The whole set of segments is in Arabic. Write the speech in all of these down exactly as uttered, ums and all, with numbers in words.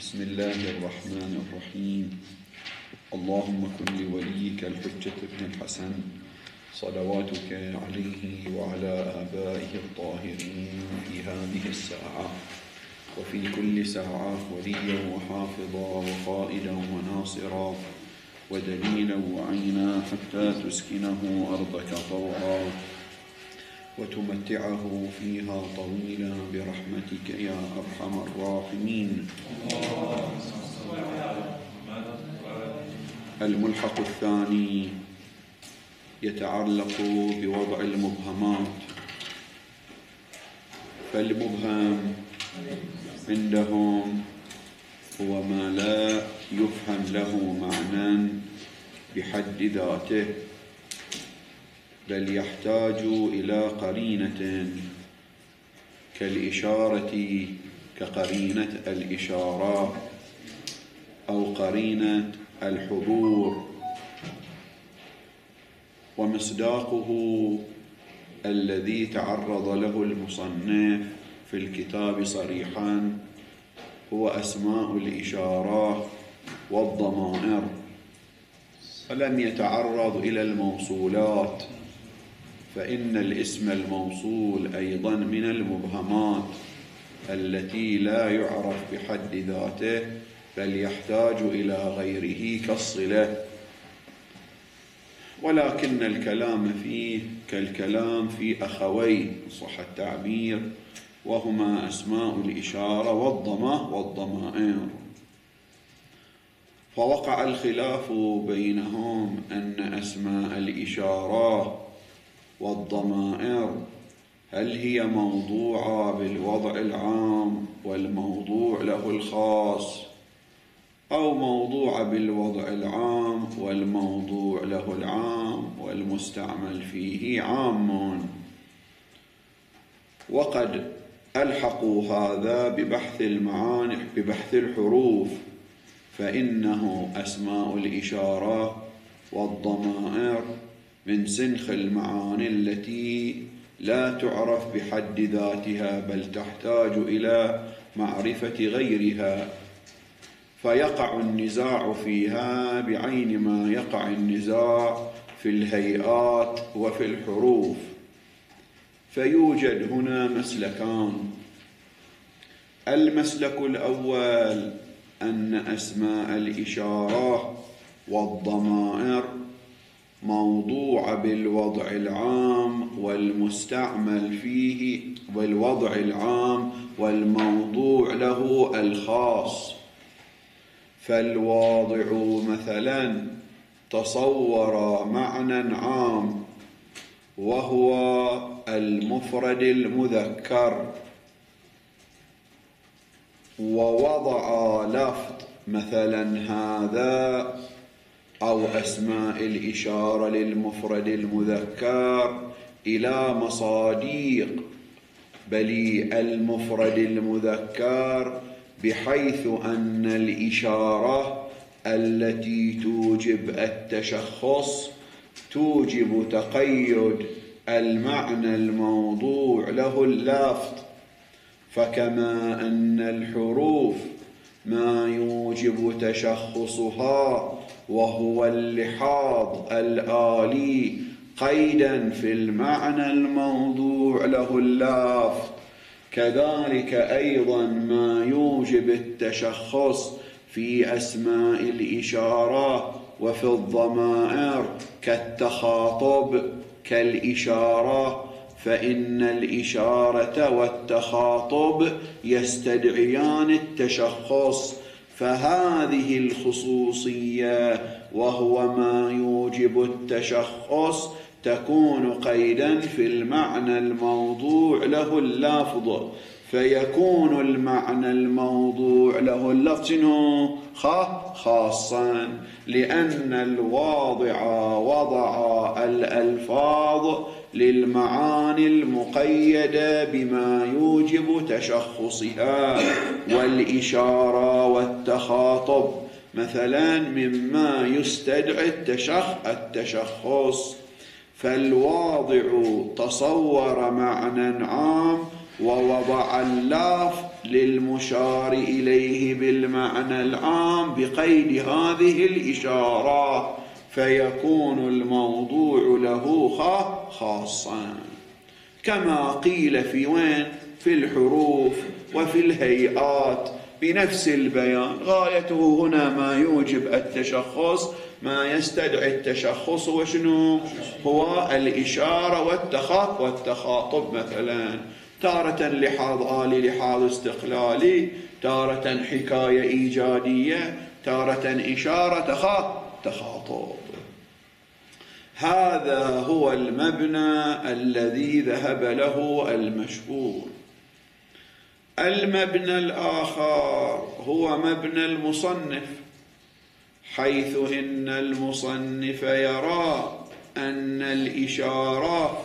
بسم الله الرحمن الرحيم. اللهم كن لوليك الحجة بن الحسن صلواتك عليه وعلى آبائه الطاهرين في هذه الساعة وفي كل ساعة وليا وحافظا وقائدا وناصرا ودليلا وعينا حتى تسكنه أرضك طوعا وتمتعه فيها طويلا برحمتك يا أرحم الراحمين. الملحق الثاني يتعلق بوضع المبهمات. فالمبهم عندهم هو ما لا يفهم له معنى بحد ذاته، بل يحتاج إلى قرينة كالإشارة كقرينة الإشارة أو قرينة الحضور. ومصداقه الذي تعرض له المصنف في الكتاب صريحا هو أسماء الإشارة والضمائر، ولم يتعرض إلى الموصولات، فإن الاسم الموصول أيضا من المبهمات التي لا يعرف بحد ذاته، بل يحتاج إلى غيره كالصلة. ولكن الكلام فيه كالكلام في أخوي صح التعبير، وهما أسماء الإشارة والضمة والضمائر. فوقع الخلاف بينهم أن أسماء الإشارة والضمائر هل هي موضوعة بالوضع العام والموضوع له الخاص، أو موضوعة بالوضع العام والموضوع له العام والمستعمل فيه عام. وقد ألحقوا هذا ببحث المعاني ببحث الحروف، فإنه أسماء الإشارة والضمائر من سنخ المعاني التي لا تعرف بحد ذاتها، بل تحتاج إلى معرفة غيرها، فيقع النزاع فيها بعين ما يقع النزاع في الهيئات وفي الحروف. فيوجد هنا مسلكان. المسلك الأول أن أسماء الإشارة والضمائر موضوع بالوضع العام والمستعمل فيه، والوضع العام والموضوع له الخاص. فالواضع مثلا تصور معنى عام وهو المفرد المذكر، ووضع لفظ مثلا هذا أو أسماء الإشارة للمفرد المذكر إلى مصاديق بلي المفرد المذكر، بحيث أن الإشارة التي توجب التشخص توجب تقيد المعنى الموضوع له اللفظ. فكما أن الحروف ما يوجب تشخصها وهو اللحاظ الآلي قيدا في المعنى الموضوع له اللفظ، كذلك أيضا ما يوجب التشخص في أسماء الإشارة وفي الضمائر كالتخاطب كالإشارة، فإن الإشارة والتخاطب يستدعيان التشخص. فهذه الخصوصية وهو ما يوجب التشخص تكون قيدا في المعنى الموضوع له اللفظ، فيكون المعنى الموضوع له اللفظ خاصا، لأن الواضع وضع الألفاظ للمعاني المقيدة بما يوجب تشخصها، والإشارة والتخاطب مثلا مما يستدعي التشخص. فالواضع تصور معنى عام ووضع اللفظ للمشار إليه بالمعنى العام بقيد هذه الإشارة، فيكون الموضوع له خاصا، كما قيل في وين؟ في الحروف وفي الهيئات بنفس البيان. غايته هنا ما يوجب التشخص، ما يستدعي التشخص، وشنو هو؟ الإشارة والتخاطب. مثلا تارة لحاظ آلي، لحاظ استقلالي، تارة حكاية إيجادية، تارة إشارة تخاطب. هذا هو المبنى الذي ذهب له المشهور. المبنى الآخر هو مبنى المصنف، حيث إن المصنف يرى أن الإشارة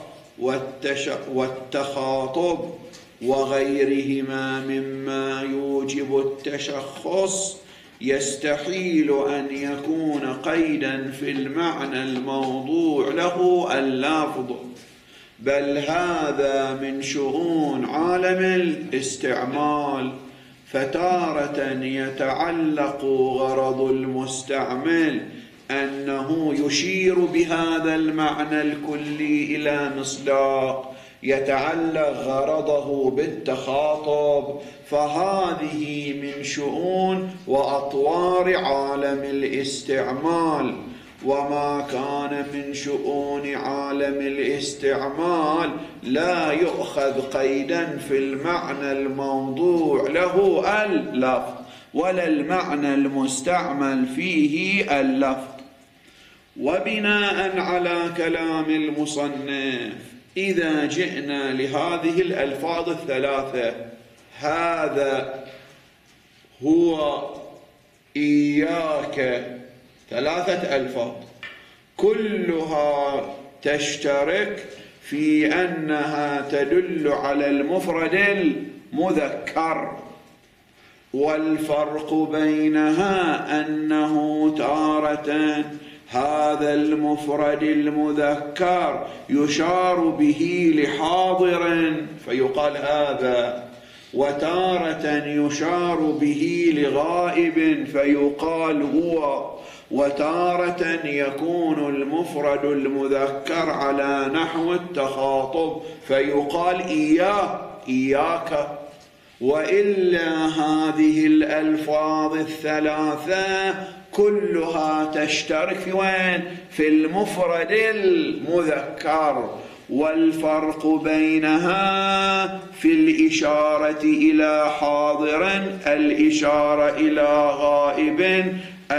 والتخاطب وغيرهما مما يوجب التشخص يستحيل أن يكون قيدا في المعنى الموضوع له اللفظ، بل هذا من شؤون عالم الاستعمال، فتارة يتعلق غرض المستعمل أنه يشير بهذا المعنى الكلي إلى مصداق يتعلق غرضه بالتخاطب، فهذه من شؤون وأطوار عالم الاستعمال. وما كان من شؤون عالم الاستعمال لا يؤخذ قيدا في المعنى الموضوع له اللفظ، ولا المعنى المستعمل فيه اللفظ. وبناء على كلام المصنف، إذا جئنا لهذه الألفاظ الثلاثة، هذا هو إياك، ثلاثة ألفاظ كلها تشترك في أنها تدل على المفرد المذكر، والفرق بينها أنه تارة هذا المفرد المذكر يشار به لحاضر فيقال هذا، وتارة يشار به لغائب فيقال هو، وتارة يكون المفرد المذكر على نحو التخاطب فيقال إياه إياك. وإلا هذه الألفاظ الثلاثة كلها تشترك في وين؟ في المفرد المذكر، والفرق بينها في الإشارة إلى حاضر، الإشارة إلى غائب،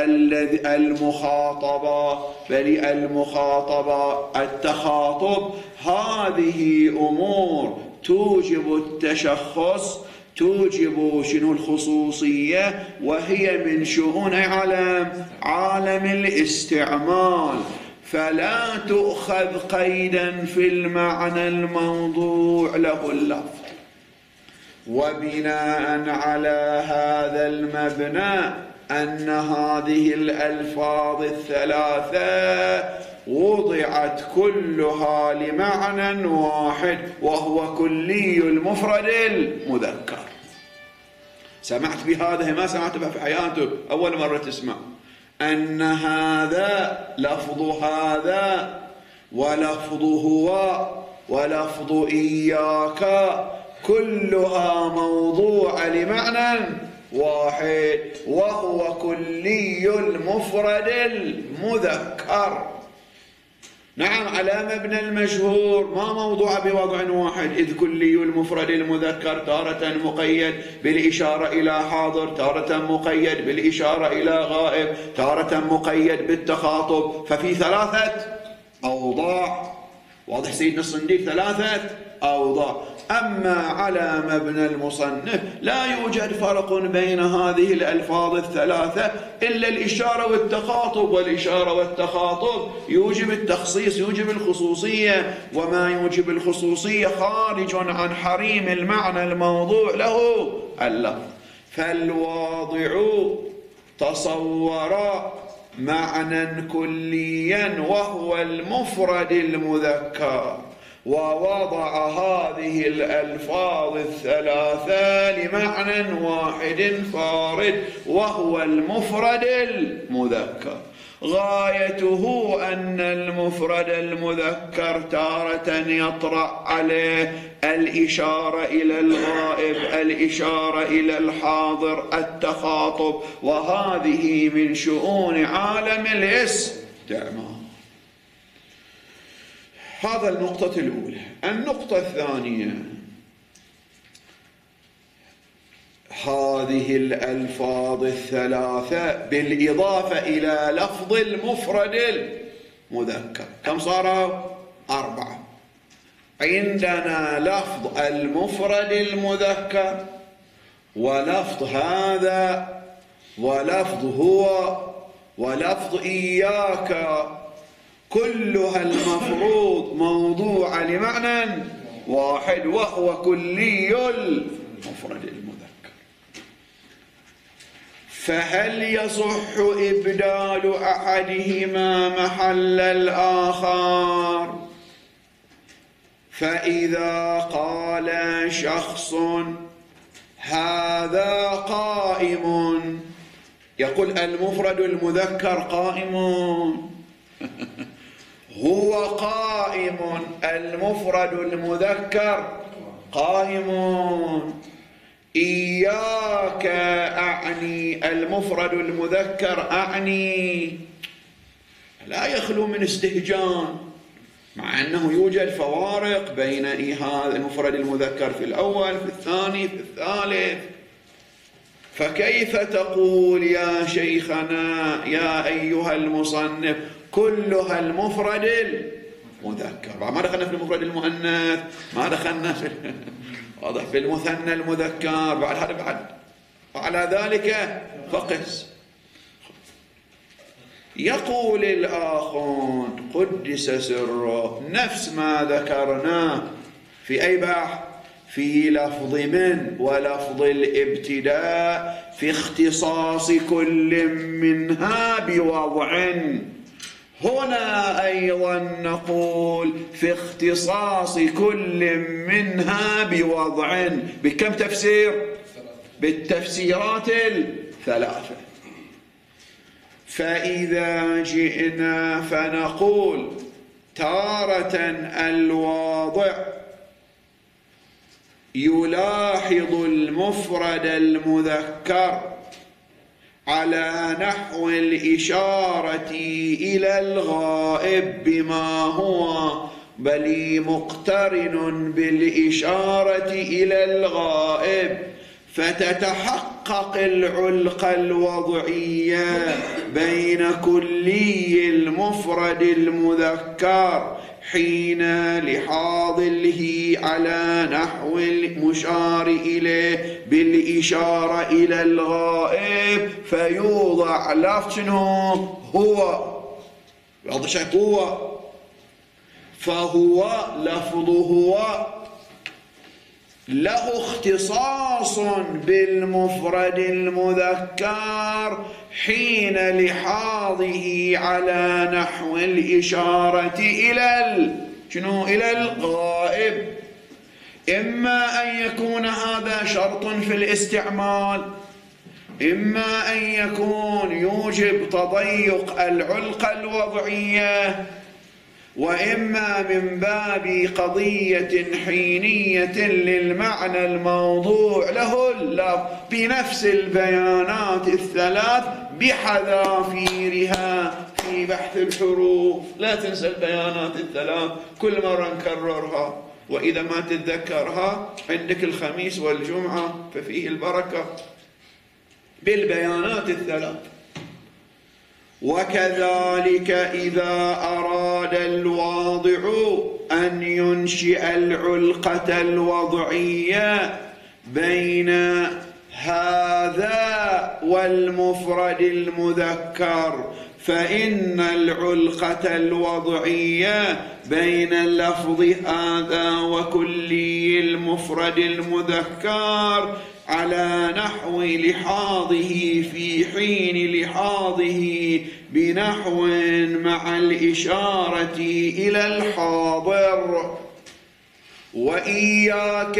المخاطبة بل المخاطبة التخاطب. هذه أمور توجب التشخص، توجب شنو؟ الخصوصية، وهي من شؤون عالم عالم الاستعمال، فلا تؤخذ قيدا في المعنى الموضوع له اللفظ. وبناء على هذا المبنى أن هذه الألفاظ الثلاثة وضعت كلها لمعنى واحد، وهو كلي المفرد المذكر. سمعت بهذا؟ ما سمعت بها في حياتك، أول مرة تسمع أن هذا لفظ هذا ولفظ هو ولفظ إياك كلها موضوع لمعنى واحد، وهو كلي المفرد المذكر. نعم، على مبنى المشهور ما موضوع بوضع واحد، إذ كلي المفرد المذكر تارة مقيد بالإشارة إلى حاضر، تارة مقيد بالإشارة إلى غائب، تارة مقيد بالتخاطب، ففي ثلاثة أوضاع. واضح سيدنا الصنديق؟ ثلاثة أوضاع. أما على مبنى المصنف لا يوجد فرق بين هذه الألفاظ الثلاثة إلا الإشارة والتخاطب، والإشارة والتخاطب يوجب التخصيص، يوجب الخصوصية، وما يوجب الخصوصية خارج عن حريم المعنى الموضوع له اللفظ. فالواضع تصور معنى كليا وهو المفرد المذكر، ووضع هذه الألفاظ الثلاثة لمعنى واحد فارد وهو المفرد المذكر. غايته أن المفرد المذكر تارة يطرأ عليه الإشارة إلى الغائب، الإشارة إلى الحاضر، التخاطب، وهذه من شؤون عالم الاستعمار. هذا النقطة الأولى. النقطة الثانية، هذه الألفاظ الثلاثة بالإضافة إلى لفظ المفرد المذكر كم صاروا؟ أربعة. عندنا لفظ المفرد المذكر، ولفظ هذا، ولفظ هو، ولفظ إياك، كلها المفروض موضوع لمعنى واحد وهو كلي المفرد المذكر. فهل يصح إبدال أحدهما محل الآخر؟ فإذا قال شخص هذا قائم، يقول المفرد المذكر قائم، هو قائم، المفرد المذكر قائم. إياك أعني، المفرد المذكر أعني، لا يخلو من استهجان، مع أنه يوجد فوارق بين هذا المفرد المذكر في الأول، في الثاني، في الثالث. فكيف تقول يا شيخنا يا أيها المصنف كلها المفرد المذكر؟ ما دخلنا في المفرد المؤنث، ما دخلنا في واضح في المثنى المذكر، بعد هذا بعد وعلى ذلك فقس. يقول الآخون قدس سره نفس ما ذكرناه في أي بحث؟ في لفظ من ولفظ الابتداء، في اختصاص كل منها بوضع. هنا أيضا نقول في اختصاص كل منها بوضع. بكم تفسير؟ بالتفسيرات الثلاثة. فإذا جئنا فنقول تارة الواضع يلاحظ المفرد المذكر على نحو الإشارة إلى الغائب بما هو بل مقترن بالإشارة إلى الغائب، فتتحقق العلقة الوضعية بين كلي المفرد المذكر حين لحاضله على نحو المشار إليه بالإشارة إلى الغائب، فيوضع لفظ هو، بعض الشيء هو، فهو لفظ هو له اختصاص بالمفرد المذكر حين لحاظه على نحو الإشارة إلى شنو؟ إلى الغائب. إما أن يكون هذا شرط في الاستعمال، إما أن يكون يوجب تضيق العلقة الوضعية، وإما من باب قضية حينية للمعنى الموضوع له اللفظ بنفس البيانات الثلاث بحذافيرها في بحث الحروف. لا تنسى البيانات الثلاث، كل مرة نكررها، وإذا ما تتذكرها عندك الخميس والجمعة ففيه البركة بالبيانات الثلاث. وكذلك إذا أراد الواضع أن ينشئ العلقة الوضعية بين هذا والمفرد المذكر، فإن العلقة الوضعية بين اللفظ هذا وكلي المفرد المذكر على نحو لحاظه في حين لحاظه بنحو مع الإشارة إلى الحاضر. وإياك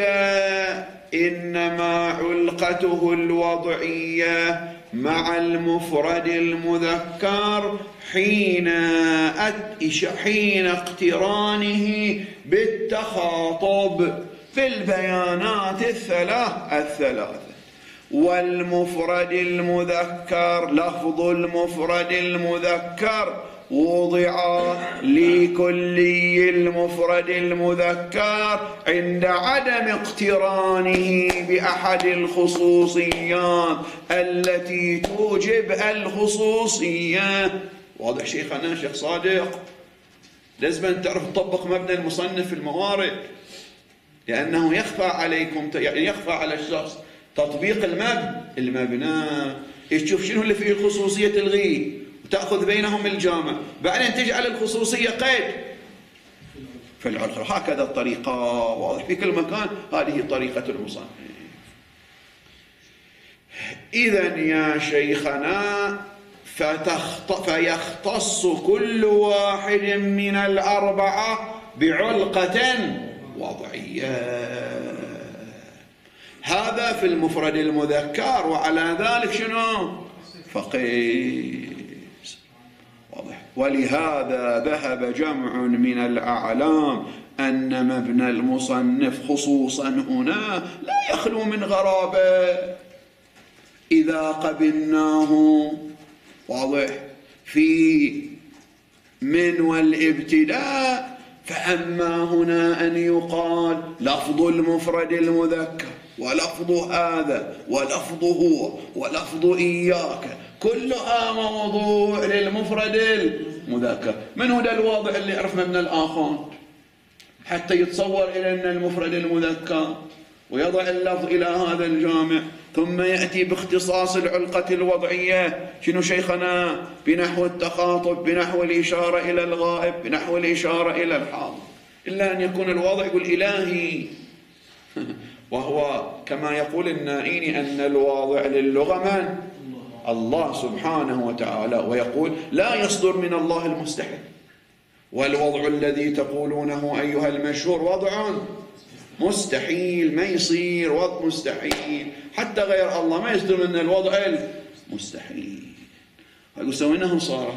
إنما علقته الوضعية مع المفرد المذكر حين حين اقترانه بالتخاطب في البيانات الثلاث الثلاثة. والمفرد المذكر، لفظ المفرد المذكر وضع لكلي المفرد المذكر عند عدم اقترانه بأحد الخصوصيات التي توجب الخصوصية. واضح شيخنا شيخ صادق؟ لازم أن تعرف تطبق مبنى المصنف في الموارد، لأنه يخفى عليكم، يعني يخفى على الشخص تطبيق المبنى المبنى تشوف شنو اللي فيه الخصوصية تلغيه وتأخذ بينهم الجامع، بعدين تجعل الخصوصية قيد في العلقة. هكذا الطريقة، واضح في كل مكان، هذه طريقة المصنف. إذن يا شيخنا فيختص كل واحد من الأربعة بعلقة وضعية. هذا في المفرد المذكر، وعلى ذلك شنو؟ فقيس. واضح. ولهذا ذهب جمع من الأعلام أن مبنى المصنف خصوصا هنا لا يخلو من غرابة إذا قبلناه، واضح، في من والابتداء. فأما هنا أن يقال لفظ المفرد المذكر ولفظ هذا ولفظ هو ولفظ إياك كلها موضوع للمفرد المذكر. من هو ده الواضح اللي يعرف مبنى الآخر حتى يتصور إلى أن المفرد المذكر ويضع اللفظ إلى هذا الجامع، ثم يأتي باختصاص العلقة الوضعية شنو شيخنا؟ بنحو التخاطب، بنحو الإشارة إلى الغائب، بنحو الإشارة إلى الحاضر، إلا أن يكون الواضع يقول إلهي وهو كما يقول النائيني أن الواضع للغة من؟ الله سبحانه وتعالى، ويقول لا يصدر من الله المستحيل، والوضع الذي تقولونه أيها المشهور وضع مستحيل، ما يصير وضع مستحيل، حتى غير الله ما يصدر من الوضع المستحيل. أقول سويناه صارت.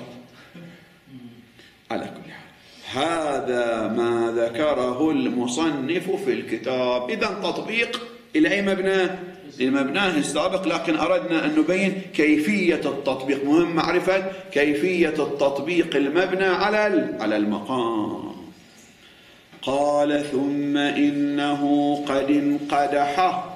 على كل حال هذا ما ذكره المصنف في الكتاب. إذن تطبيق إلى أي مبنى؟ لمبناه السابق، لكن أردنا أن نبين كيفية التطبيق. مهم معرفة كيفية التطبيق المبنى على على المقام. قال ثم إنه قد انقدح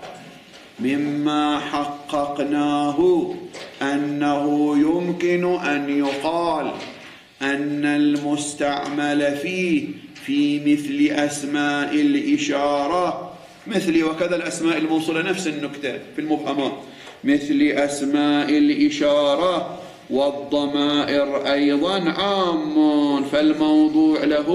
مما حققناه أنه يمكن أن يقال أن المستعمل فيه في مثل أسماء الإشارة مثل وكذا الأسماء الموصولة، نفس النكتة في المبهمات، مثل أسماء الإشارة والضمائر أيضا عام، فالموضوع له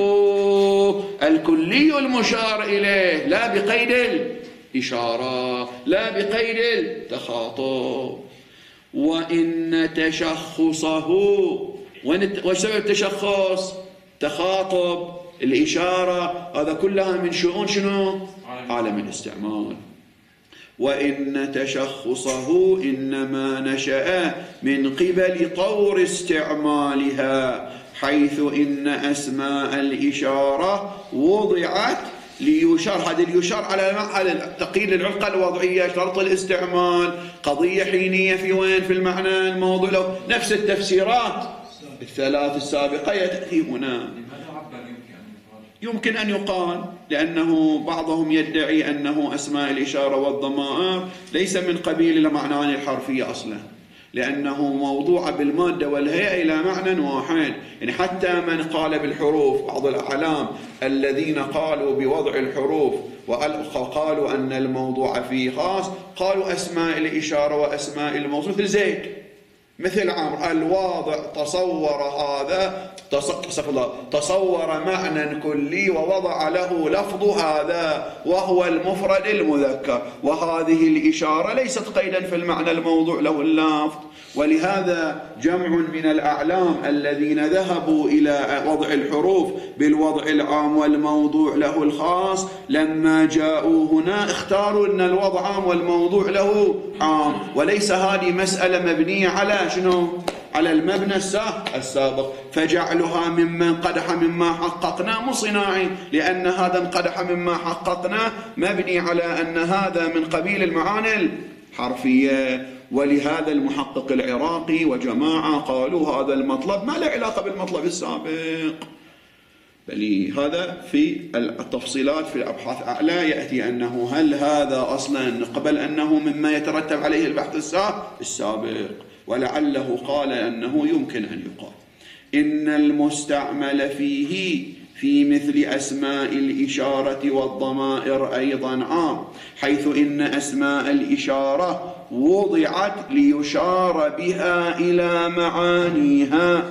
الكلي المشار إليه لا بقيد الإشارة، لا بقيد التخاطب. وإن تشخصه، وش سبب التشخص؟ تخاطب، الإشارة، هذا كلها من شؤون شنو؟ عالم الاستعمال. وإن تشخصه إنما نشأ من قبل طور استعمالها، حيث إن أسماء الإشارة وضعت ليشار، هذا اليشار على تقييد العلقة الوضعية، شرط الاستعمال، قضية حينية في وين؟ في المعنى الموضوع له، نفس التفسيرات الثلاث السابقة تأتي هنا. يمكن أن يقال لأنه بعضهم يدعي أنه أسماء الإشارة والضمائر ليس من قبيل المعنى الحرفية أصلا، لأنه موضوع بالمادة والهيئة إلى معنى واحد. يعني حتى من قال بالحروف، بعض الأعلام الذين قالوا بوضع الحروف وقالوا أن الموضوع فيه خاص، قالوا أسماء الإشارة وأسماء الموصول مثل زيد، مثل عمرو الواضع تصور هذا تصور معنى كلي ووضع له لفظ هذا وهو المفرد المذكر، وهذه الإشارة ليست قيدا في المعنى الموضوع له اللفظ. ولهذا جمع من الأعلام الذين ذهبوا إلى وضع الحروف بالوضع العام والموضوع له الخاص لما جاءوا هنا اختاروا أن الوضع عام والموضوع له عام، وليس هذه مسألة مبنية على شنو؟ على المبنى السابق، فجعلها ممن قدح مما حققنا مو صناعي، لأن هذا انقدح مما حققنا مبني على أن هذا من قبيل المعاني الحرفية. ولهذا المحقق العراقي وجماعة قالوا هذا المطلب ما له علاقة بالمطلب السابق، بل هذا في التفصيلات في الأبحاث أعلى يأتي أنه هل هذا أصلا نقبل أنه مما يترتب عليه البحث السابق، ولعله قال أنه يمكن أن يقال إن المستعمل فيه في مثل أسماء الإشارة والضمائر أيضا عام، حيث إن أسماء الإشارة وضعت ليشار بها إلى معانيها،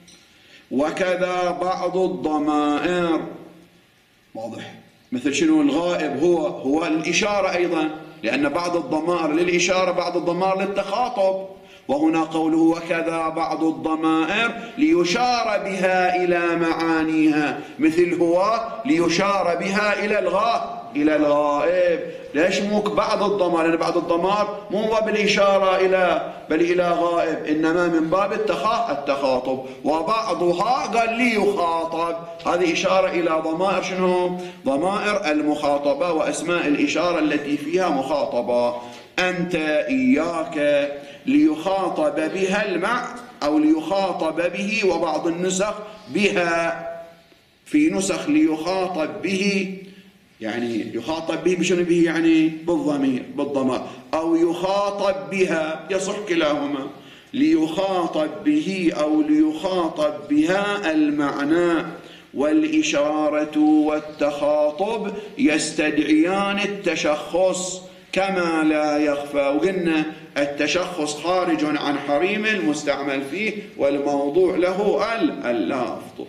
وكذا بعض الضمائر. واضح؟ مثل شنو؟ الغائب هو هو الإشارة أيضا، لأن بعض الضمائر للإشارة بعض الضمائر للتخاطب، وهنا قوله وكذا بعض الضمائر ليشار بها إلى معانيها، مثل هو ليشار بها إلى الغائب إلى الغائب. ليش مو بعض الضمائر؟ لأن بعض الضمائر مو بالإشارة إلى بل إلى غائب، إنما من باب التخاطب، وبعضها قال لي يخاطب، هذه إشارة إلى ضمائر شنو؟ ضمائر المخاطبة وأسماء الإشارة التي فيها مخاطبة. أنت إياك ليخاطب بها المع أو ليخاطب به، وبعض النسخ بها، في نسخ ليخاطب به يعني يخاطب به بشنو به يعني بالضمير بالضمائر، أو يخاطب بها يصح كلاهما، ليخاطب به أو ليخاطب بها المعنى. والإشارة والتخاطب يستدعيان التشخص كما لا يخفى، وقلنا التشخص خارج عن حريم المستعمل فيه والموضوع له اللفظ.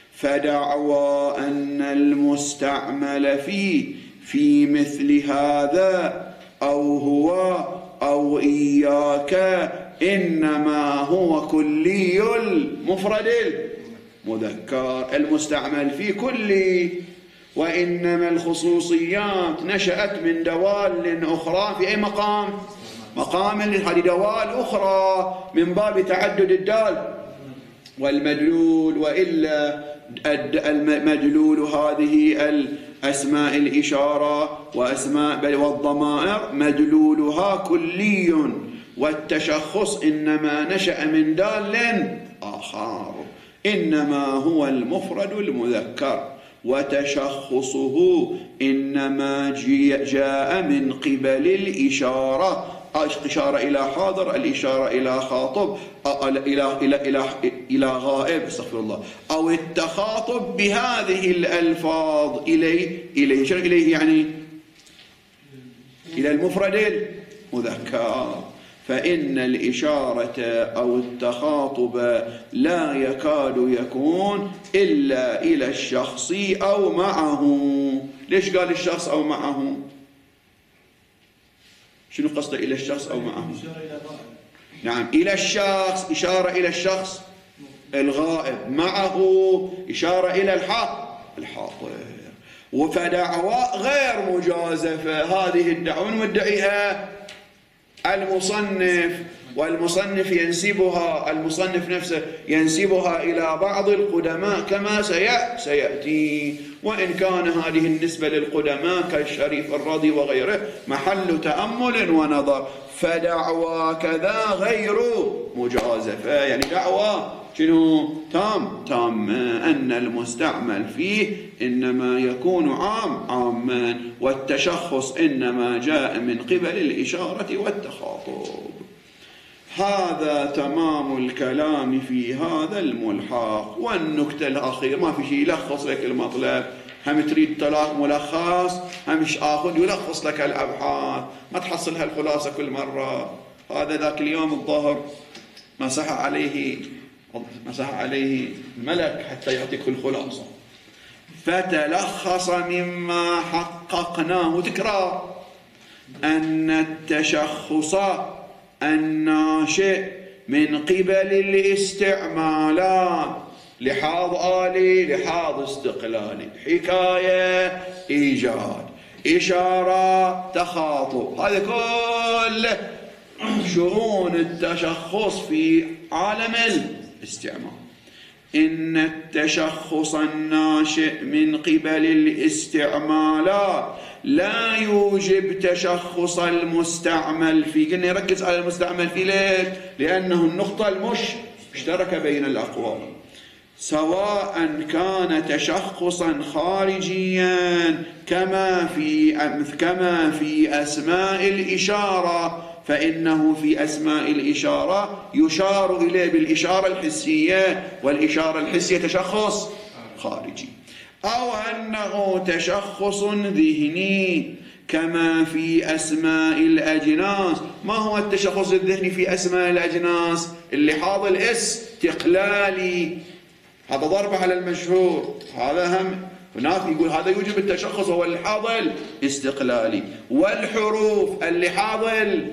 فدعوى أن المستعمل فيه في مثل هذا أو هو أو إياك إنما هو كلي المفرد المذكر، المستعمل فيه كلي، وإنما الخصوصيات نشأت من دوال أخرى في أي مقام؟ مقام هذه دوال أخرى من باب تعدد الدال والمدلول، وإلا المدلول هذه الأسماء الإشارة وأسماء والضمائر مدلولها كلي، والتشخص إنما نشأ من دال آخر، إنما هو المفرد المذكر، وتشخصه إنما جاء من قبل الإشارة، إشارة إلى حاضر، الإشارة إلى خاطب، إلى إلى إلى إلى غائب، استغفر الله، أو التخاطب بهذه الألفاظ إليه إليه شنو إليه يعني إلى المفرد المذكر. فإن الإشارة أو التخاطب لا يكاد يكون إلا إلى الشخص أو معه. ليش قال الشخص أو معه؟ شنو قصده إلى الشخص أو معه؟ نعم، إلى الشخص إشارة إلى الشخص الغائب، معه إشارة إلى الحق الحاضر. وفدعوى غير مجازفة، هذه الدعوة مدعيها المصنف، والمصنف ينسبها المصنف نفسه ينسبها إلى بعض القدماء كما سيأتي، وإن كان هذه النسبة للقدماء كالشريف الرضي وغيره محل تأمل ونظر. فدعوى كذا غير مجازفة، يعني دعوى شنو؟ تام تام أن المستعمل فيه إنما يكون عام عاما، والتشخص إنما جاء من قبل الإشارة والتخاطب. هذا تمام الكلام في هذا الملحق. والنكتة الأخيرة ما في شيء يلخص لك المطلب، هم تريد طلاق ملخص، همش آخذ يلخص لك الأبحاث، ما تحصل هالخلاصة كل مرة. هذا ذاك اليوم الظهر مسح عليه مسح عليه الملك حتى يعطيك الخلاصة. فتلخص مما حققناه تكرار أن التشخص الناشئ من قبل الاستعمالات لحاظ آلي لحاظ استقلالي، حكاية إيجاد إشارة تخاطب، هذا كله شؤون التشخص في عالم الاستعمال. إن التشخص الناشئ من قبل الاستعمالات لا يوجب تشخص المستعمل فيه. قلنا يركز على المستعمل فيه ليش؟ لأنه النقطة المشتركة بين الأقوال، سواء كان تشخصا خارجيا كما في كما في أسماء الإشارة، فإنه في أسماء الإشارة يشار إليه بالإشارة الحسية، والإشارة الحسية تشخص خارجي، أو أنه تشخص ذهني كما في أسماء الأجناس. ما هو التشخص الذهني في أسماء الأجناس؟ اللي حاض الاستقلالي، هذا ضرب على المشهور، هذا هم هناك يقول هذا يوجب التشخص هو اللحاظ الاستقلالي. والحروف اللحاظ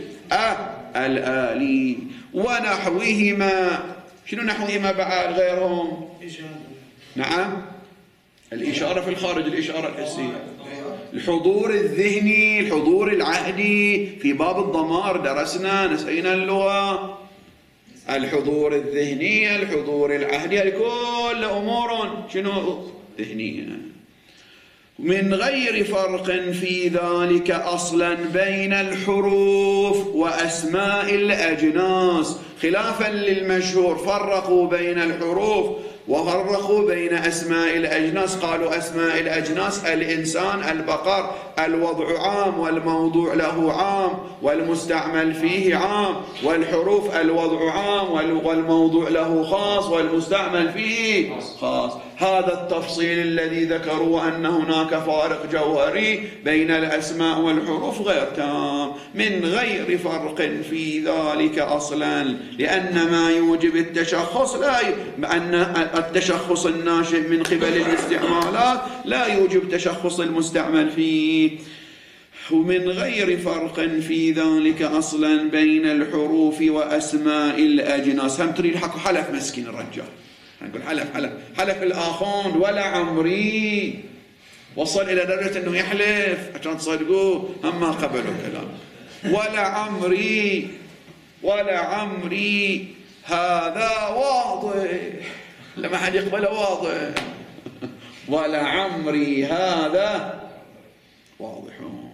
الآلي ونحوهما. شنو نحوهما بعد غيرهم؟ نعم، الإشارة في الخارج، الإشارة الحسية، الحضور الذهني، الحضور العهدي. في باب الضمائر درسنا، نسينا اللغة، الحضور الذهني، الحضور العهدي، كل أمور شنو؟ ذهنية. من غير فرق في ذلك أصلا بين الحروف وأسماء الأجناس، خلافا للمشهور فرقوا بين الحروف وفرقوا بين أسماء الأجناس. قالوا أسماء الأجناس الإنسان، البقر، الوضع عام والموضوع له عام والمستعمل فيه عام، والحروف الوضع عام والموضوع له خاص والمستعمل فيه خاص. هذا التفصيل الذي ذكروا أن هناك فارق جوهري بين الأسماء والحروف غير تام، من غير فرق في ذلك أصلا، لأن ما يوجب التشخص لا ي... أن التشخص الناشئ من قبل الاستعمالات لا يوجب تشخص المستعمل فيه. ومن غير فرق في ذلك أصلا بين الحروف وأسماء الأجناس. هم تريد حكوا حلف مسكين الرجال، نقول حلف حلف حلف الآخوند ولا عمري، وصل إلى درجة أنه يحلف عشان تصدقوه، هم ما قبلوا كلام. ولا عمري ولا عمري هذا واضح، لما حد يقبله واضح. ولا عمري هذا واضح.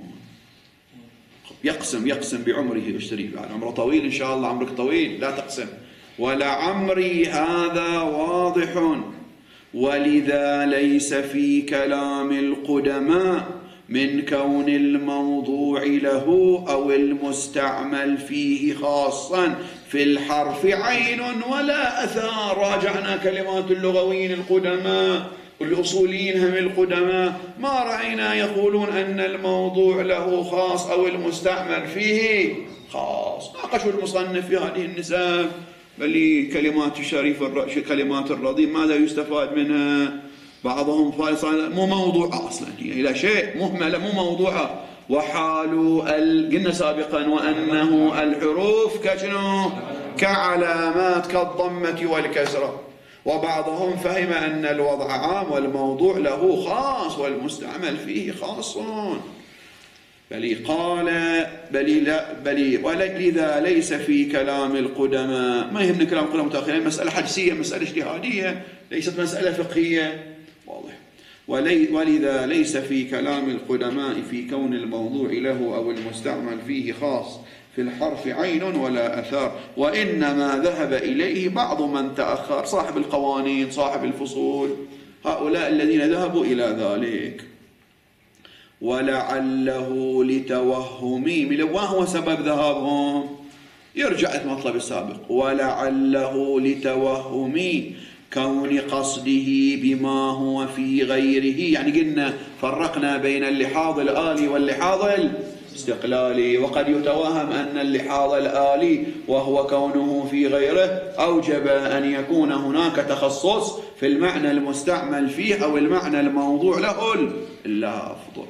يقسم يقسم بعمره الشريف، يعني عمره طويل إن شاء الله، عمرك طويل لا تقسم. ولعمري هذا واضح، ولذا ليس في كلام القدماء من كون الموضوع له أو المستعمل فيه خاصا في الحرف عين ولا أثار. راجعنا كلمات اللغويين القدماء والأصوليين هم القدماء، ما رأينا يقولون أن الموضوع له خاص أو المستعمل فيه خاص. ناقشوا المصنف في هذه النسب، بل كلمات الشريف كلمات الرضي ماذا يستفاد منها؟ بعضهم قال مو موضوع أصلا، هي إلى شيء مهملة مو موضوعة. وحالوا قلنا سابقا وأنه الحروف كشنو؟ كعلامات كالضمة والكسرة. وبعضهم فهم أن الوضع عام والموضوع له خاص والمستعمل فيه خاص. بل قال بل لا بل ولذا ليس في كلام القدماء، ما يهمنا كلام القدماء متأخرين، مسألة حدسية، مسألة اجتهادية، ليست مسألة فقهية، واضح. ولذا ليس في كلام القدماء في كون الموضوع له أو المستعمل فيه خاص في الحرف عين ولا أثار، وإنما ذهب إليه بعض من تأخر، صاحب القوانين صاحب الفصول، هؤلاء الذين ذهبوا إلى ذلك. ولعله لتوهمي، ما هو سبب ذهابهم؟ يرجع المطلب السابق، ولعله لتوهمي كون قصده بما هو في غيره. يعني قلنا فرقنا بين اللحاظ الآلي واللحاظ استقلالي. وقد يتوهم أن اللحاظ الآلي وهو كونه في غيره أوجب أن يكون هناك تخصص في المعنى المستعمل فيه أو المعنى الموضوع له اللفظ،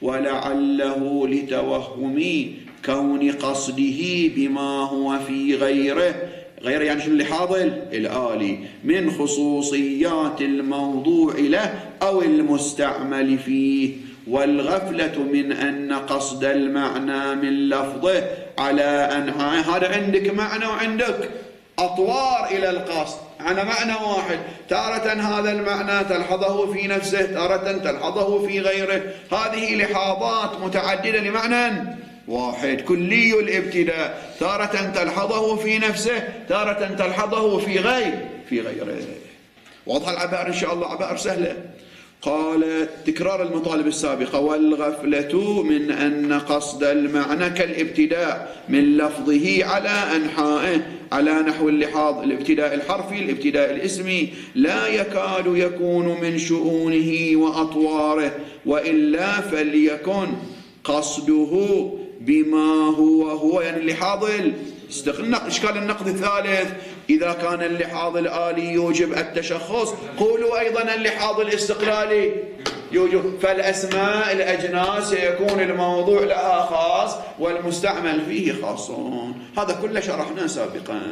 ولعله لتوهم كون قصده بما هو في غيره، غير يعني شنو اللحاظ الآلي، من خصوصيات الموضوع له أو المستعمل فيه، والغفلة من أن قصد المعنى من لفظه على أنحاء. هذا عندك معنى وعندك أطوار إلى القصد، على معنى واحد، تارة هذا المعنى تلحظه في نفسه، تارة تلحظه في غيره. هذه لحاظات متعددة لمعنى واحد كلي الابتداء، تارة تلحظه في نفسه، تارة تلحظه في غير في غيره. واضح العبائر إن شاء الله، عبائر سهلة. قال تكرار المطالب السابقة: والغفلة من أن قصد المعنى كالابتداء من لفظه على أنحائه على نحو اللحاظ، الابتداء الحرفي، الابتداء الاسمي، لا يكاد يكون من شؤونه وأطواره، وإلا فليكن قصده بما هو هو، يعني اللحاظ إشكال النقد الثالث: إذا كان اللحاظ الآلي يوجب التشخص، قولوا أيضا اللحاظ الاستقلالي يوجب، فالأسماء الأجناس يكون الموضوع لها خاص والمستعمل فيه خاص. هذا كله شرحناه سابقا،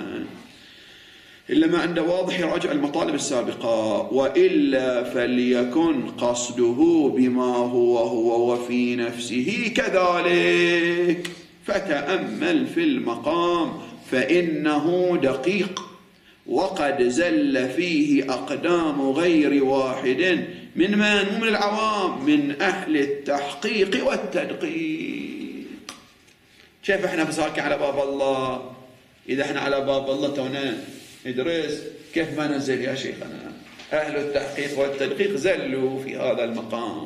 إلا ما عنده واضح يراجع المطالب السابقة. وإلا فليكن قصده بما هو هو وفي نفسه كذلك، فتأمل في المقام فإنه دقيق، وقد زل فيه أقدام غير واحد من من من العوام من أهل التحقيق والتدقيق. شايف احنا بساكن على باب الله، إذا احنا على باب الله تونا ندرس كيف ما ننزل يا شيخنا. أهل التحقيق والتدقيق زلوا في هذا المقام.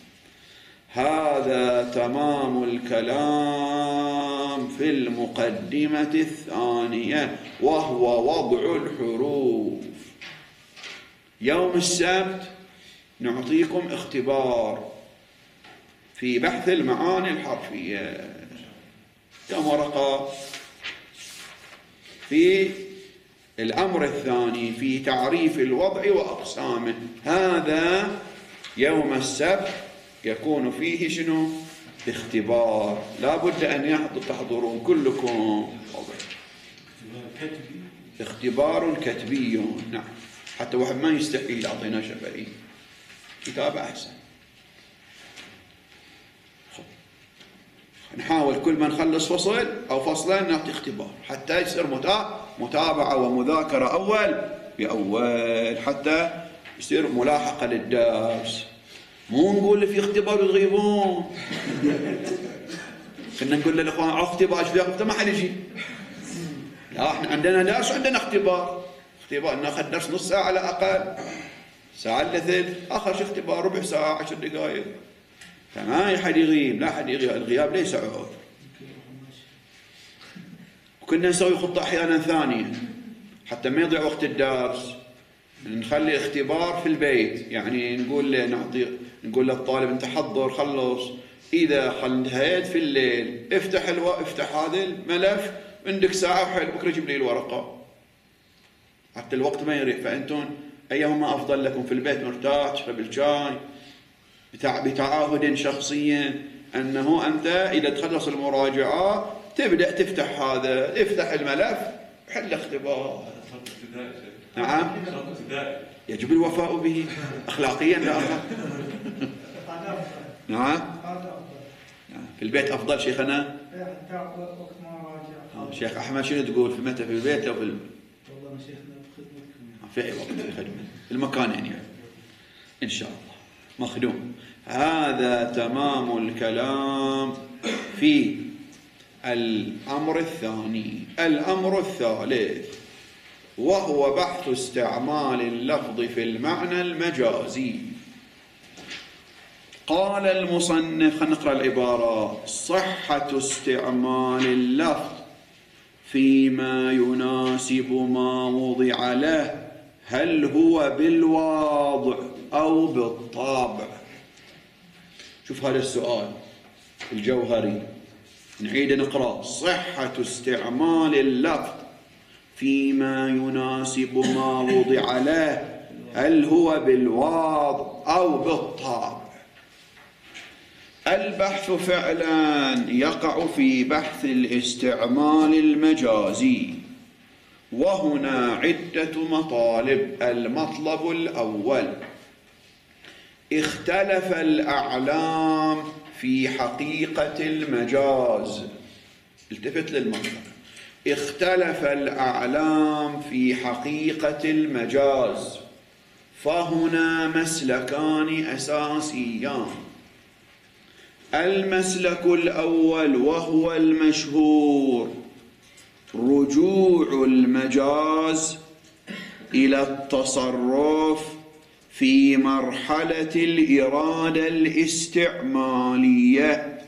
هذا تمام الكلام في المقدمة الثانية، وهو وضع الحروف. يوم السبت نعطيكم اختبار في بحث المعاني الحرفية، كم ورقة؟ في الأمر الثاني في تعريف الوضع وأقسامه. هذا يوم السبت يكون فيه شنو؟ اختبار، لا بد أن تحضرون كلكم. اختبار كتبي، نعم، حتى واحد ما يستحيل يعطينا شفهي، كتابة أحسن. نحاول كل ما نخلص فصل أو فصلين نعطي اختبار حتى يصير متابعة ومذاكرة أول بأول، حتى يصير ملاحقة للدرس. مو نقول في اختبار وتغيبون. كنا نقول للإخوان اختبار، ايش في ما حد يجي. لا، احنا عندنا درس وعندنا اختبار. اختبار ناخذ درس نص ساعة على الأقل، ساعة إلا ثلث، آخر شيء اختبار ربع ساعة عشر دقائق. فما حد يغيب، لا حد يغيب، الغياب ليس عذر. وكنا نسوي خطة أحيانا ثانية حتى ما يضيع وقت الدرس، نخلي اختبار في البيت، يعني نقول له نعطي نقول للطالب انت حضر خلص، اذا انتهيت في الليل افتح الو... افتح هذا الملف، عندك ساعه وحل بكره جيب لي الورقه، حتى الوقت ما يريح. فانتم ايهما افضل لكم، في البيت مرتاح تشرب الشاي بتع... بتعاهد شخصيا، انه انت اذا تخلص المراجعه تبدا تفتح هذا، افتح الملف حل اختبار. نعم، يجب الوفاء به اخلاقيا، لا أخلاق. نعم، في البيت افضل شيخنا. شيخ احمد شنو تقول، في متى في البيت او في ال... والله شيخنا بخدمتكم في اي وقت في خدمه المكانين يعني ان شاء الله مخدوم. هذا تمام الكلام في الامر الثاني. الامر الثالث وهو بحث استعمال اللفظ في المعنى المجازي. قال المصنف، خلينا نقرأ العبارة: صحة استعمال اللفظ فيما يناسب ما وضع له، هل هو بالواضع أو بالطابع؟ شوف هذا السؤال الجوهري، نعيد نقرأ: صحة استعمال اللفظ فيما يناسب ما وضع له، هل هو بالواضع أو بالطابع. البحث فعلا يقع في بحث الاستعمال المجازي، وهنا عدة مطالب. المطلب الأول: اختلف الأعلام في حقيقة المجاز. التفت للمطلب: اختلف الأعلام في حقيقة المجاز، فهنا مسلكان أساسيان. المسلك الأول وهو المشهور: رجوع المجاز إلى التصرف في مرحلة الإرادة الاستعمالية.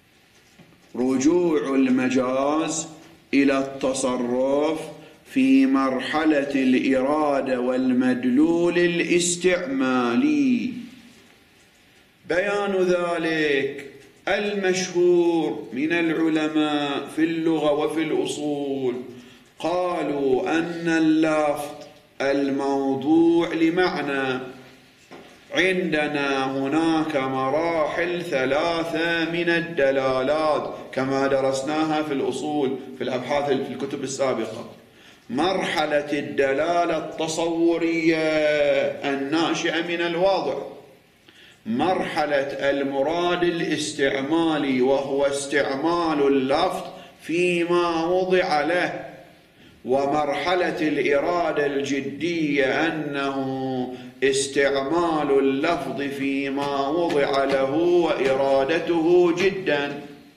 رجوع المجاز إلى التصرف في مرحلة الإرادة والمدلول الاستعمالي. بيان ذلك: المشهور من العلماء في اللغة وفي الأصول قالوا أن اللفظ الموضوع لمعنى. عندنا هناك مراحل ثلاثة من الدلالات كما درسناها في الأصول في الأبحاث في الكتب السابقة: مرحلة الدلالة التصورية الناشئة من الوضع، مرحلة المراد الاستعمالي وهو استعمال اللفظ فيما وضع له، ومرحلة الإرادة الجدية أنه استعمال اللفظ فيما وضع له وإرادته جدا.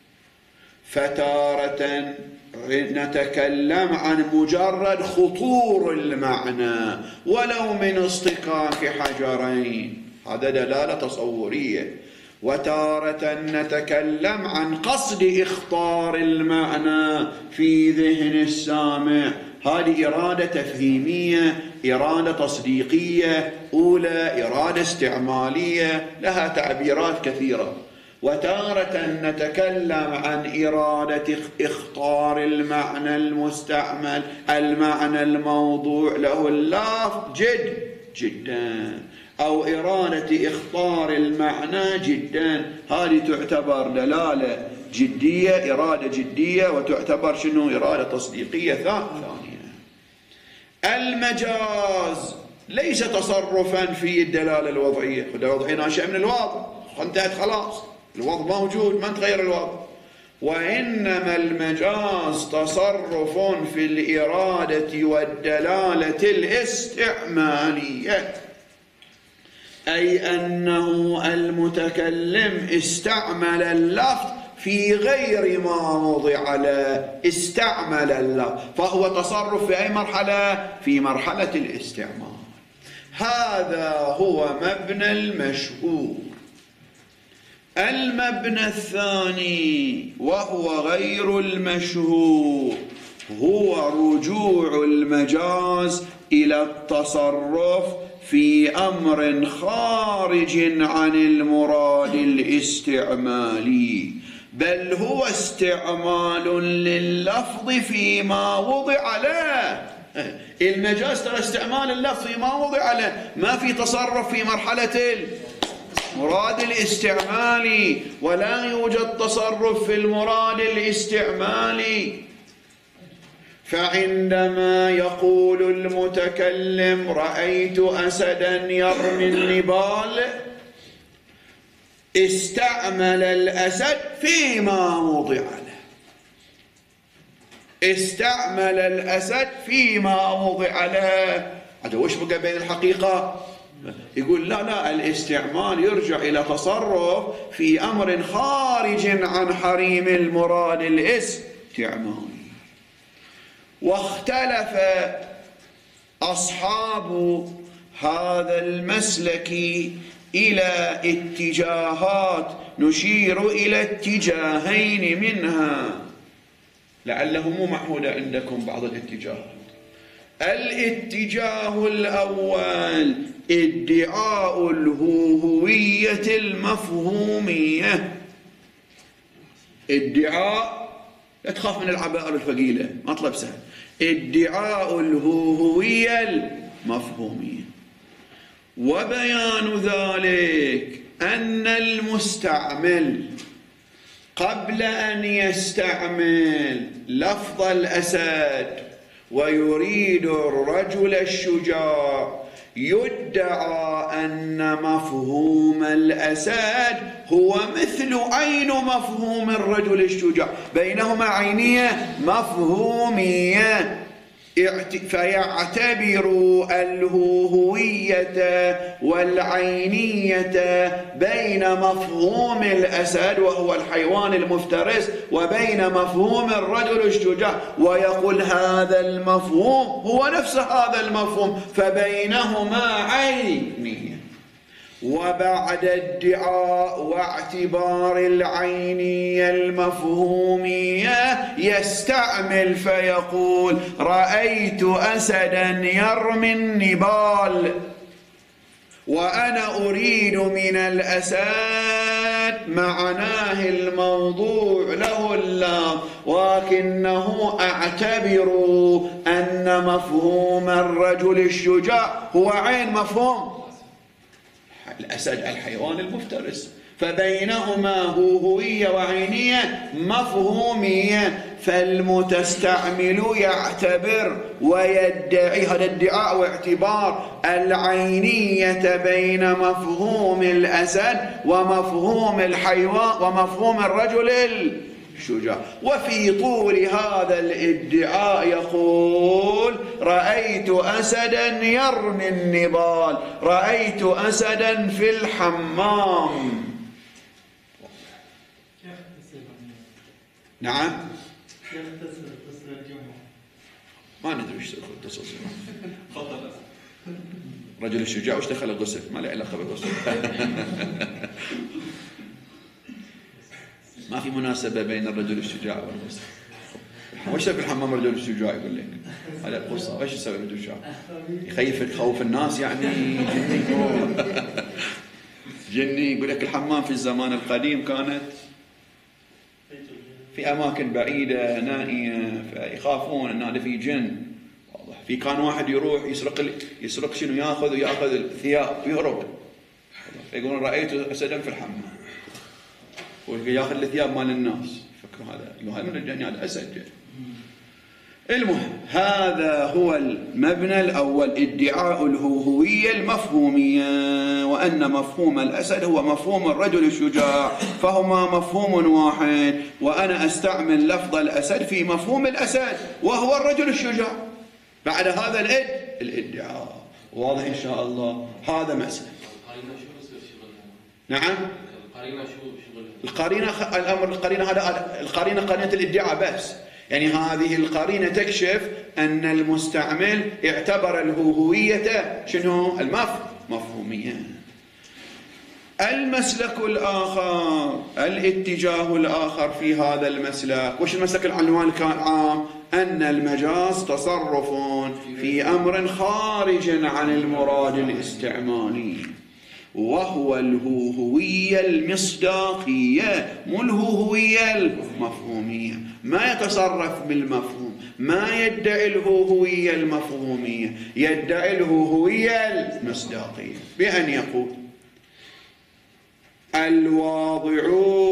فتارة نتكلم عن مجرد خطور المعنى ولو من اصطكاك حجرين، هذا دلالة تصورية. وتارة نتكلم عن قصد إخطار المعنى في ذهن السامع، هذه إرادة تفهيمية، إرادة تصديقية أولى، إرادة استعمالية، لها تعبيرات كثيرة. وتارة نتكلم عن إرادة إخطار المعنى المستعمل، المعنى الموضوع له اللفظ جد جدا، أو إرادة إخطار المعنى جدا، هذه تعتبر دلالة جدية، إرادة جدية، وتعتبر شنو؟ إرادة تصديقية ثانية. المجاز ليس تصرفا في الدلالة الوضعية، الدلالة الوضعية ناشئة من الوضع، انتهت خلاص، الوضع موجود ما تغير الوضع. وإنما المجاز تصرف في الإرادة والدلالة الاستعمالية، أي أنه المتكلم استعمل اللفظ في غير ما وضع له، استعمل اللفظ، فهو تصرف في أي مرحلة؟ في مرحلة الاستعمال. هذا هو مبنى المشهور. المبنى الثاني وهو غير المشهور هو رجوع المجاز إلى التصرف في أمر خارج عن المراد الاستعمالي، بل هو استعمال لللفظ فيما وضع له. المجاز ترى استعمال اللفظ فيما وضع له، ما في تصرف في مرحلة المراد الاستعمالي، ولا يوجد تصرف في المراد الاستعمالي. فعندما يقول المتكلم رأيت أسدا يرمي النبال، استعمل الأسد فيما وضع له، استعمل الأسد فيما وضع له. هذا وش بقى بين الحقيقة؟ يقول لا لا، الاستعمال يرجع إلى تصرف في أمر خارج عن حريم المراد الاستعمالي. واختلف أصحاب هذا المسلك إلى اتجاهات، نشير إلى اتجاهين منها، لعله مو محمودة عندكم بعض الاتجاهات. الاتجاه الأول ادعاء الهوية المفهومية، ادعاء لا تخاف من العبائر الثقيلة، مطلب سهل. ادعاء الهوهوية المفهومية، وبيان ذلك أن المستعمل قبل أن يستعمل لفظ الأسد ويريد الرجل الشجاع يدعى أن مفهوم الأسد هو مثل عين مفهوم الرجل الشجاع، بينهما عينية مفهومية، فيعتبر الهوهوية والعينية بين مفهوم الأسد وهو الحيوان المفترس وبين مفهوم الرجل الشجاع، ويقول هذا المفهوم هو نفس هذا المفهوم، فبينهما عينية. وبعد ادعاء واعتبار العينية المفهومية يستعمل فيقول رأيت أسدا يرمي النبال، وأنا أريد من الأسد معناه الموضوع له اللام، ولكنه أعتبر أن مفهوم الرجل الشجاع هو عين مفهوم الأسد الحيوان المفترس، فبينهما هوهوية وعينية مفهومية. فالمتستعمل يعتبر ويدعي، هذا ادعاء واعتبار العينية بين مفهوم الأسد ومفهوم الحيوان ومفهوم الرجل الشجاع. وفي طول هذا الادعاء يقول رأيت أسدا يرمي النبال، رأيت أسدا في الحمام. نعم ما ندري وش اتصل رجل الشجاع وش دخل الغسل، ما له علاقة بالغسل. ما في مناسبة بين الرجل الشجاع والغسل. وش يسوي في الحمام الرجل الشجاع؟ يقول لك هذا القصة. وش يسوي الرجل الشجاع؟ يخيف خوف الناس يعني جني. جني يقول لك الحمام في الزمان القديم كانت في أماكن بعيدة نائية، فيخافون أن هذا في جن. واضح. في كان واحد يروح يسرق يسرق شنو ياخذ وياخذ الثياب ويهرب، فيقولون رأيت أسدا في الحمام وياخذ الثياب مال الناس، فكروا هذا هذا من الجن، هذا أسد. المهم هذا هو المبنى الأول، ادعاء الهوهوية المفهومية، وأن مفهوم الأسد هو مفهوم الرجل الشجاع، فهما مفهوم واحد، وأنا أستعمل لفظ الأسد في مفهوم الأسد وهو الرجل الشجاع. بعد هذا الإد الادعاء واضح إن شاء الله. هذا مسألة. نعم القرينة الأمر القرينة هذا القرينة قرينة الادعاء بس، يعني هذه القرينة تكشف أن المستعمل اعتبر الهوهوية شنو؟ المفهومية. المسلك الآخر، الاتجاه الآخر في هذا المسلك، وش المسلك العنوان العام؟ أن المجاز تصرف في أمر خارج عن المراد الاستعمالي، وهو الهوهوية المصداقية مو الهوهوية المفهومية. ما يتصرف بالمفهوم، ما يدعي الهوهوية المفهومية، يدعي الهوهوية المصداقية بأن يقول الواضع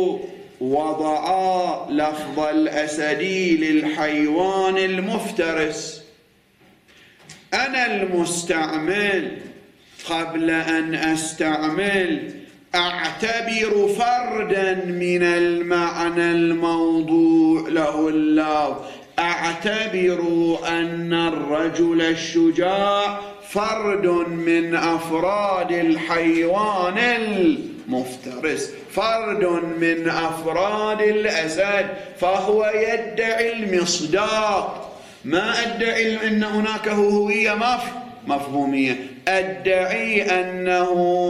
وضع لفظ الأسد للحيوان المفترس، أنا المستعمل قبل أن أستعمل أعتبر فردا من المعنى الموضوع له اللفظ، أعتبر أن الرجل الشجاع فرد من أفراد الحيوان المفترس، فرد من أفراد الأسد، فهو يدعي المصداق. ما أدعي أن هناك هوية مفهومية، أدعي أنه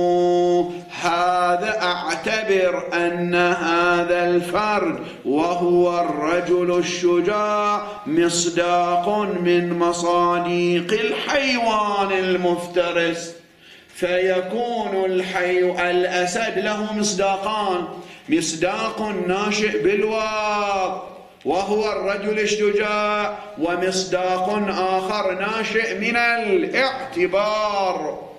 هذا، أعتبر أن هذا الفرد وهو الرجل الشجاع مصداق من مصاديق الحيوان المفترس، فيكون الحي... الأسد له مصداقان، مصداق ناشئ بالواو وهو الرجل الشجاع، ومصداق آخر ناشئ من الاعتبار.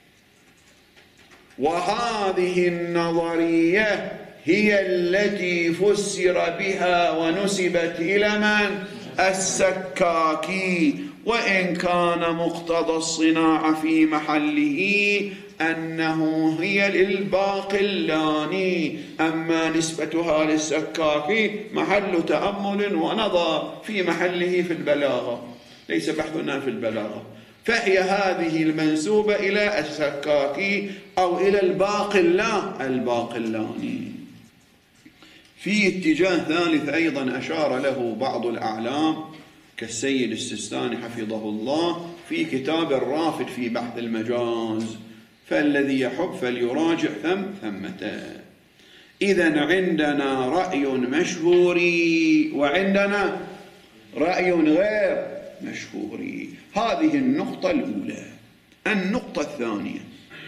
وهذه النظرية هي التي فسر بها ونسبت إلى من؟ السكاكي، وإن كان مقتضى الصناعة في محله أنه هي للباقلاني، أما نسبتها للسكاكي محل تأمل ونظر في محله في البلاغة، ليس بحثنا في البلاغة. فهي هذه المنسوبة إلى السكاكي أو إلى الباقلان الباقلاني. في اتجاه ثالث أيضا أشار له بعض الأعلام كالسيد السيستاني حفظه الله في كتاب الرافد في بحث المجاز، فالذي يحب فليراجع ثم ثمته. إذن عندنا رأي مشهوري وعندنا رأي غير مشهوري. هذه النقطة الأولى. النقطة الثانية،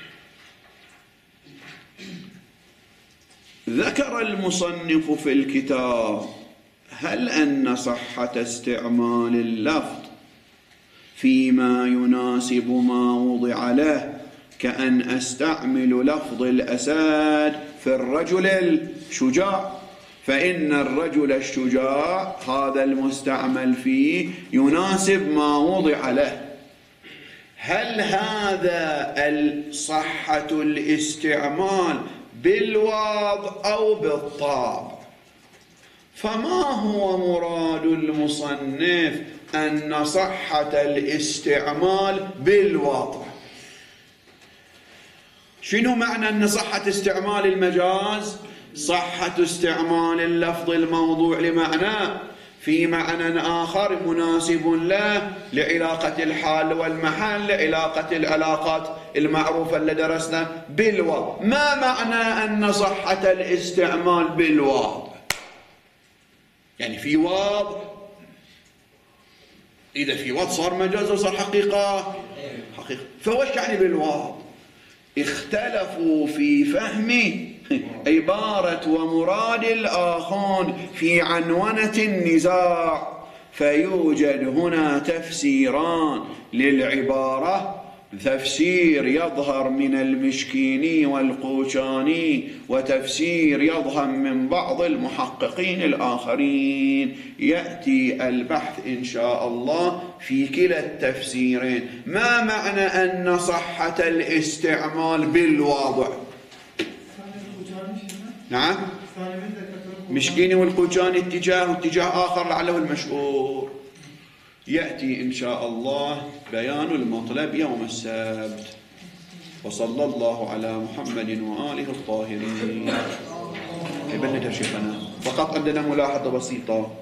ذكر المصنف في الكتاب هل أن صحة استعمال اللفظ فيما يناسب ما وضع له، كأن أستعمل لفظ الأسد في الرجل الشجاع، فإن الرجل الشجاع هذا المستعمل فيه يناسب ما وضع له. هل هذا صحة الاستعمال بالوضع أو بالطابع؟ فما هو مراد المصنف أن صحة الاستعمال بالوضع؟ شنو معنى أن صحة استعمال المجاز صحة استعمال اللفظ الموضوع لمعنى في معنى آخر مناسب له لعلاقة الحال والمحل، لعلاقة العلاقات المعروفة اللي درسنا بالوضع. ما معنى أن صحة الاستعمال بالوضع؟ يعني في وضع، إذا في وضع صار مجاز وصار حقيقة حقيقة. فوش يعني بالوضع؟ اختلفوا في فهم عبارة ومراد الآخر في عنونة النزاع، فيوجد هنا تفسيران للعبارة، تفسير يظهر من المشكيني والقوشاني، وتفسير يظهر من بعض المحققين الآخرين. يأتي البحث إن شاء الله في كلا التفسيرين. ما معنى أن صحة الاستعمال بالوضع؟ نعم، مشكيني والقوشاني اتجاه واتجاه آخر لعله المشهور. يأتي إن شاء الله بيان المطلب يوم السبت. وصلى الله على محمد وآله الطاهرين. يبنى شيخنا فقط عندنا ملاحظة بسيطة.